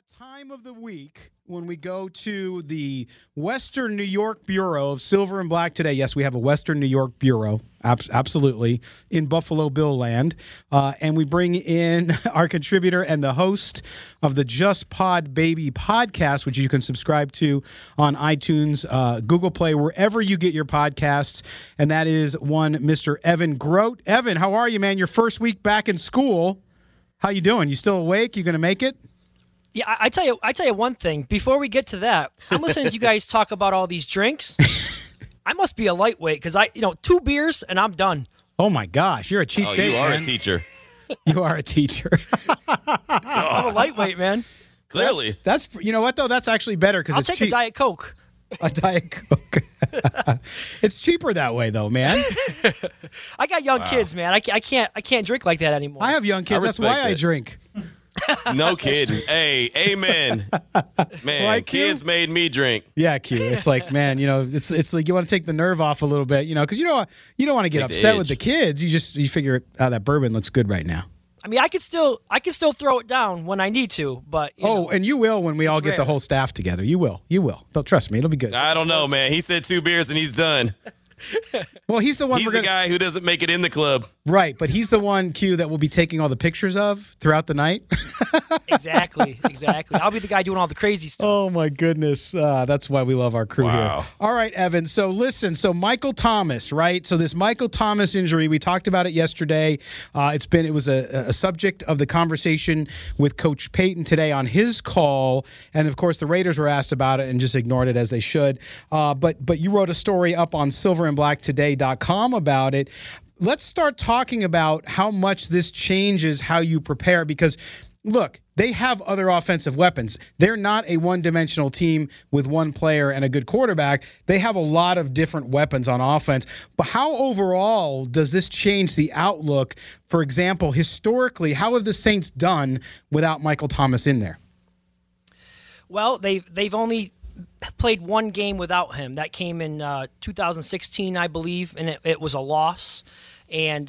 that time of the week when we go to the Western New York Bureau of Silver and Black today. Yes, we have a Western New York Bureau, absolutely, in Buffalo Bill land. And we bring in our contributor and the host of the Just Pod Baby podcast, which you can subscribe to on iTunes, Google Play, wherever you get your podcasts. And that is one Mr. Evan Grote. Evan, how are you, man? Your first week back in school. How you doing? You still awake? You going to make it? Yeah, I tell you one thing. Before we get to that, I'm listening to you guys talk about all these drinks. I must be a lightweight because 2 beers and I'm done. Oh my gosh, you're a cheap date, you are man. a teacher. You are a teacher. I'm a lightweight, man. Clearly. That's you know what though? That's actually better because I'll take cheap. a Diet Coke. A Diet Coke. It's cheaper that way though, man. I got young kids, man. I can't drink like that anymore. I have young kids. That's why I drink. No kidding. Hey, amen. Man, Like kids you? made me drink. Yeah, Q. It's like, man, it's like you want to take the nerve off a little bit, because you don't want to get Take the upset with the edge. kids. You figure that bourbon looks good right now. I mean, I can still throw it down when I need to, but And you will when we all get the rare. whole staff together. You will. Don't trust me. It'll be good. I don't know, man. He said 2 beers and he's done. Well, he's the one He's we're the gonna, guy who doesn't make it in the club. right, but he's the one, Q, that we'll be taking all the pictures of throughout the night. exactly. I'll be the guy doing all the crazy stuff. Oh, my goodness. That's why we love our crew Wow. here. All right, Evan. So, listen. So, Michael Thomas, right? So, this Michael Thomas injury, we talked about it yesterday. It was a subject of the conversation with Coach Payton today on his call. And, of course, the Raiders were asked about it and just ignored it as they should. But you wrote a story up on silverandblacktoday.com about it. Let's start talking about how much this changes how you prepare because – look, they have other offensive weapons. They're not a one-dimensional team with one player and a good quarterback. They have a lot of different weapons on offense. But how overall does this change the outlook? For example, historically, how have the Saints done without Michael Thomas in there? Well, they've only played one game without him. That came in 2016, I believe, and it was a loss. And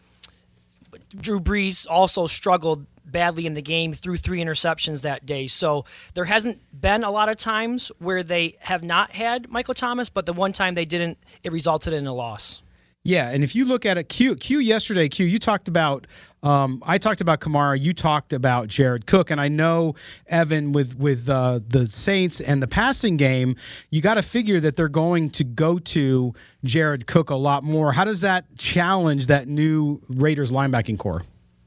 Drew Brees also struggled badly in the game, threw 3 interceptions that day. So there hasn't been a lot of times where they have not had Michael Thomas, but the one time they didn't, it resulted in a loss. Yeah, and if you look at it, Q yesterday, you talked about, I talked about Kamara, you talked about Jared Cook, and I know, Evan, with the Saints and the passing game, you got to figure that they're going to go to Jared Cook a lot more. How does that challenge that new Raiders linebacking core?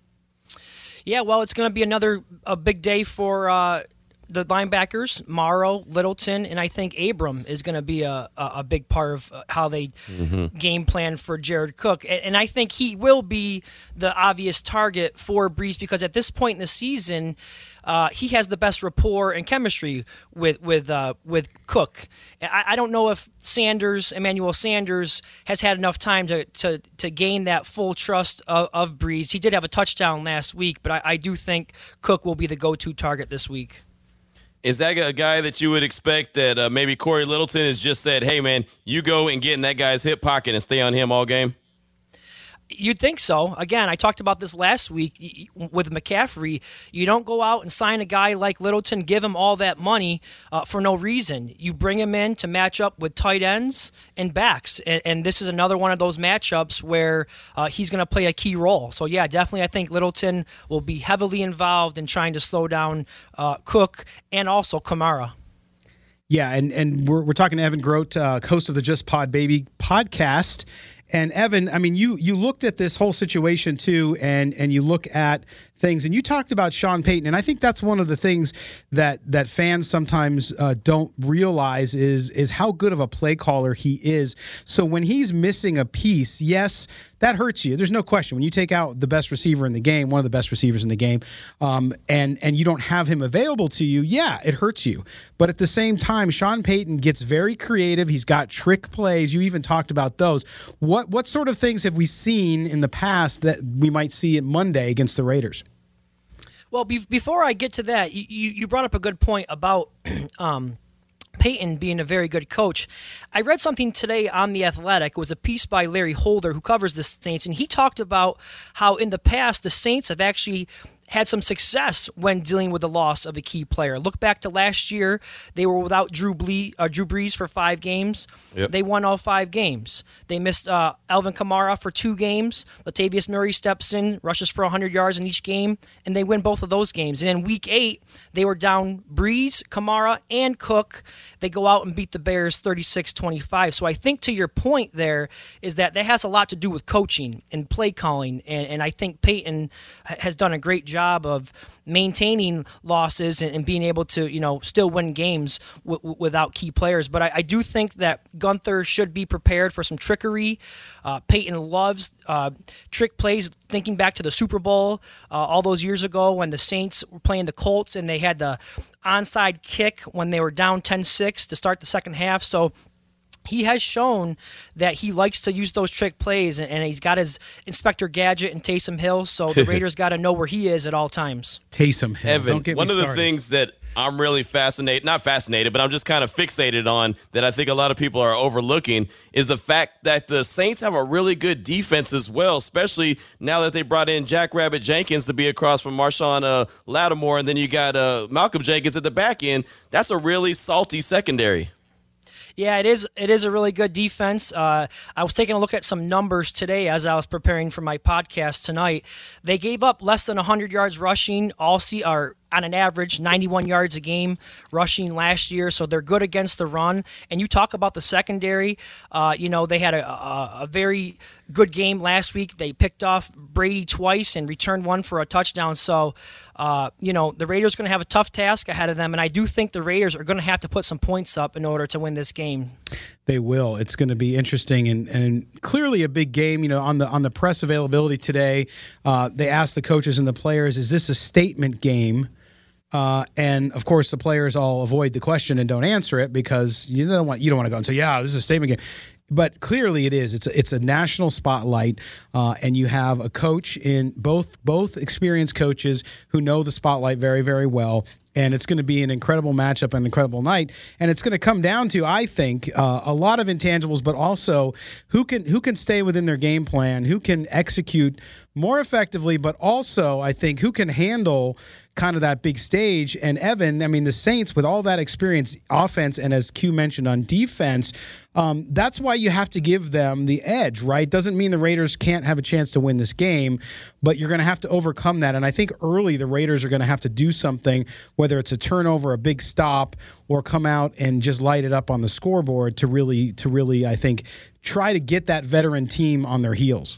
Yeah, well, it's going to be a big day for the linebackers, Morrow, Littleton, and I think Abram is going to be a big part of how they game plan for Jared Cook. And I think he will be the obvious target for Brees because at this point in the season, he has the best rapport and chemistry with Cook. I don't know if Emmanuel Sanders, has had enough time to gain that full trust of Brees. He did have a touchdown last week, but I do think Cook will be the go-to target this week. Is that a guy that you would expect that maybe Corey Littleton has just said, hey, man, you go and get in that guy's hip pocket and stay on him all game? You'd think so. Again, I talked about this last week with McCaffrey. You don't go out and sign a guy like Littleton, give him all that money for no reason. You bring him in to match up with tight ends and backs. And this is another one of those matchups where he's going to play a key role. So, yeah, definitely I think Littleton will be heavily involved in trying to slow down Cook and also Kamara. Yeah, and we're talking to Evan Grote, host of the Just Pod Baby podcast. And Evan, I mean, you looked at this whole situation too, and you look at things, and you talked about Sean Payton, and I think that's one of the things that fans sometimes don't realize is how good of a play caller he is. So when he's missing a piece, yes, that hurts you. There's no question. When you take out the best receiver in the game, one of the best receivers in the game, and you don't have him available to you, yeah, it hurts you. But at the same time, Sean Payton gets very creative. He's got trick plays. You even talked about those. What sort of things have we seen in the past that we might see at Monday against the Raiders? Well, before I get to that, you brought up a good point about Payton being a very good coach. I read something today on The Athletic. It was a piece by Larry Holder, who covers the Saints, and he talked about how in the past the Saints have actually had some success when dealing with the loss of a key player. Look back to last year. They were without Drew Brees for 5 games. Yep. They won all 5 games. They missed Alvin Kamara for 2 games. Latavius Murray steps in, rushes for 100 yards in each game, and they win both of those games. And in Week 8, they were down Brees, Kamara, and Cook. They go out and beat the Bears 36-25. So I think to your point there is that has a lot to do with coaching and play calling. And I think Peyton has done a great job of maintaining losses and being able to, still win games without key players. But I do think that Gunther should be prepared for some trickery. Peyton loves trick plays, thinking back to the Super Bowl all those years ago when the Saints were playing the Colts and they had the onside kick when they were down 10-6 to start the second half. So he has shown that he likes to use those trick plays, and he's got his Inspector Gadget and Taysom Hill, so the Raiders got to know where he is at all times. Taysom Hill. Evan, Don't get one me of the started. things that I'm really not fascinated, but I'm just kind of fixated on that I think a lot of people are overlooking is the fact that the Saints have a really good defense as well, especially now that they brought in Jackrabbit Jenkins to be across from Marshawn Lattimore, and then you got Malcolm Jenkins at the back end. That's a really salty secondary. Yeah, it is. It is a really good defense. I was taking a look at some numbers today as I was preparing for my podcast tonight. They gave up less than 100 yards rushing on an average 91 yards a game rushing last year, so they're good against the run. And you talk about the secondary, they had a very good game last week. They picked off Brady twice and returned one for a touchdown. So, the Raiders are going to have a tough task ahead of them, and I do think the Raiders are going to have to put some points up in order to win this game. They will. It's going to be interesting and clearly a big game. On the press availability today, they asked the coaches and the players, "Is this a statement game?" And of course, the players all avoid the question and don't answer it because you don't want to go and say, "Yeah, this is a statement game." But clearly, it is. It's a national spotlight, and you have a coach in both experienced coaches who know the spotlight very, very well. And it's going to be an incredible matchup, an incredible night, and it's going to come down to, I think, a lot of intangibles, but also who can stay within their game plan, who can execute more effectively, but also I think who can handle kind of that big stage. And Evan, the Saints with all that experience, offense, and as Q mentioned on defense, that's why you have to give them the edge, right? Doesn't mean the Raiders can't have a chance to win this game, but you're going to have to overcome that. And I think early the Raiders are going to have to do something, whether it's a turnover, a big stop, or come out and just light it up on the scoreboard to really, I think, try to get that veteran team on their heels.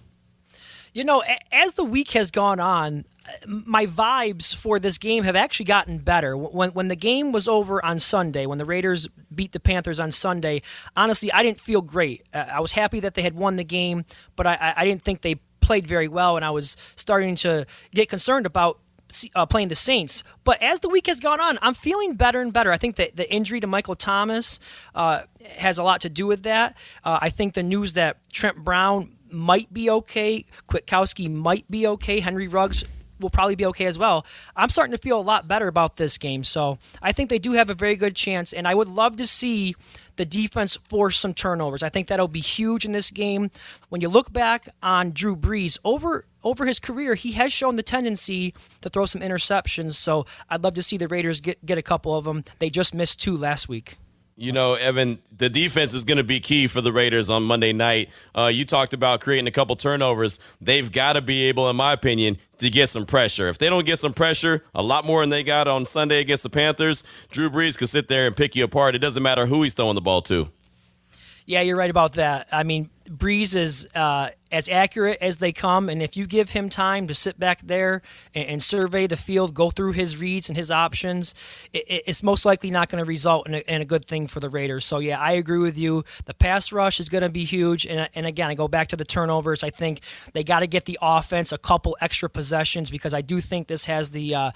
As the week has gone on, my vibes for this game have actually gotten better. When the game was over on Sunday, when the Raiders beat the Panthers on Sunday, honestly, I didn't feel great. I was happy that they had won the game, but I didn't think they played very well, and I was starting to get concerned about playing the Saints. But as the week has gone on, I'm feeling better and better. I think that the injury to Michael Thomas has a lot to do with that. I think the news that Trent Brown might be okay, Kwiatkowski might be okay, Henry Ruggs will probably be okay as well. I'm starting to feel a lot better about this game. So I think they do have a very good chance, and I would love to see the defense force some turnovers. I think that'll be huge in this game. When you look back on Drew Brees, over his career, he has shown the tendency to throw some interceptions. So I'd love to see the Raiders get a couple of them. They just missed 2 last week. Evan, the defense is going to be key for the Raiders on Monday night. You talked about creating a couple turnovers. They've got to be able, in my opinion, to get some pressure. If they don't get some pressure, a lot more than they got on Sunday against the Panthers, Drew Brees could sit there and pick you apart. It doesn't matter who he's throwing the ball to. Yeah, you're right about that. Brees is as accurate as they come, and if you give him time to sit back there and survey the field, go through his reads and his options, it's most likely not going to result in a good thing for the Raiders. So, yeah, I agree with you. The pass rush is going to be huge, and again, I go back to the turnovers. I think they got to get the offense a couple extra possessions because I do think this has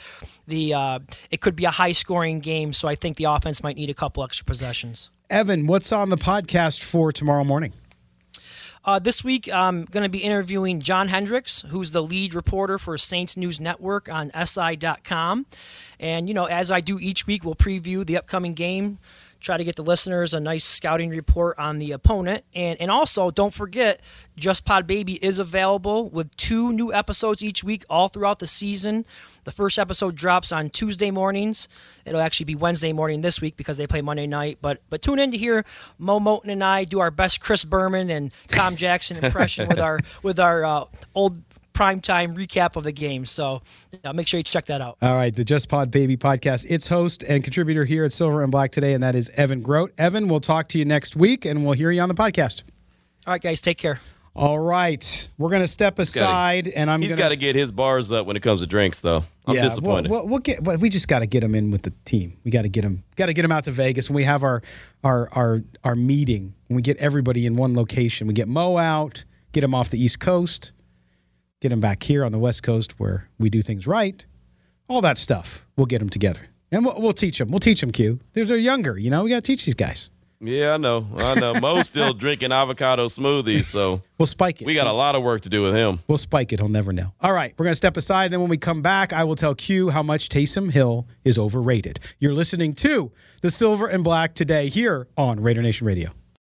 it could be a high-scoring game, so I think the offense might need a couple extra possessions. Evan, what's on the podcast for tomorrow morning? This week, I'm going to be interviewing John Hendricks, who's the lead reporter for Saints News Network on SI.com. And, as I do each week, we'll preview the upcoming game try to get the listeners a nice scouting report on the opponent. And also, don't forget, Just Pod Baby is available with 2 new episodes each week all throughout the season. The first episode drops on Tuesday mornings. It'll actually be Wednesday morning this week because they play Monday night. But tune in to hear Mo Moten and I do our best Chris Berman and Tom Jackson impression with our old primetime recap of the game. So make sure you check that out. All right, the Just Pod Baby podcast. Its host and contributor here at Silver and Black today, and that is Evan Grote. Evan, we'll talk to you next week, and we'll hear you on the podcast. All right, guys, take care. All right, we're going to step aside, and he's got to get his bars up when it comes to drinks, though. I'm disappointed. We just got to get him in with the team. We got to get him out to Vegas when we have our meeting. When we get everybody in one location, we get Mo out, get him off the East Coast, get him back here on the West Coast where we do things right. All that stuff. We'll get them together, and we'll teach them. We'll teach them. Q. They're younger. We got to teach these guys. Yeah, I know. Mo's still drinking avocado smoothies, so we'll spike it. We got a lot of work to do with him. We'll spike it. He'll never know. All right, we're going to step aside. Then when we come back, I will tell Q how much Taysom Hill is overrated. You're listening to the Silver and Black today here on Raider Nation Radio.